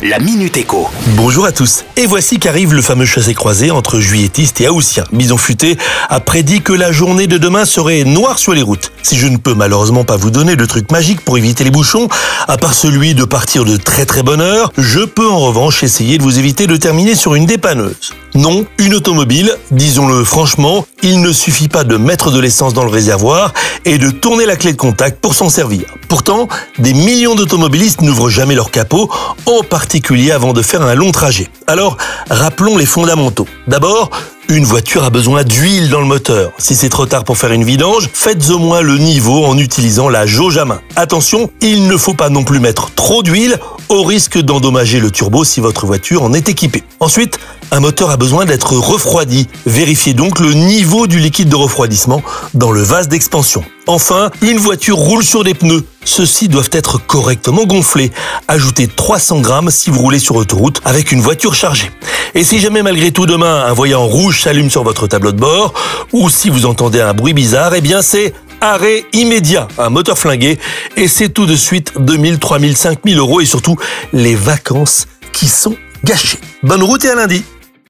la Minute Éco. Bonjour à tous. Et voici qu'arrive le fameux chassé-croisé entre juilletistes et haussiens. Bison Futé a prédit que la journée de demain serait noire sur les routes. Si je ne peux malheureusement pas vous donner de truc magique pour éviter les bouchons, à part celui de partir de très très bonne heure, je peux en revanche essayer de vous éviter de terminer sur une dépanneuse. Non, une automobile, disons-le franchement, il ne suffit pas de mettre de l'essence dans le réservoir et de tourner la clé de contact pour s'en servir. Pourtant, des millions d'automobilistes n'ouvrent jamais leur capot, en particulier avant de faire un long trajet. Alors, rappelons les fondamentaux. D'abord, une voiture a besoin d'huile dans le moteur. Si c'est trop tard pour faire une vidange, faites au moins le niveau en utilisant la jauge à main. Attention, il ne faut pas non plus mettre trop d'huile au risque d'endommager le turbo si votre voiture en est équipée. Ensuite, un moteur a besoin d'être refroidi. Vérifiez donc le niveau du liquide de refroidissement dans le vase d'expansion. Enfin, une voiture roule sur des pneus. Ceux-ci doivent être correctement gonflés. Ajoutez 300 grammes si vous roulez sur autoroute avec une voiture chargée. Et si jamais malgré tout demain un voyant rouge s'allume sur votre tableau de bord, ou si vous entendez un bruit bizarre, eh bien c'est arrêt immédiat, un moteur flingué, et c'est tout de suite 2000, 3000, 5000 euros et surtout les vacances qui sont gâchées. Bonne route et à lundi.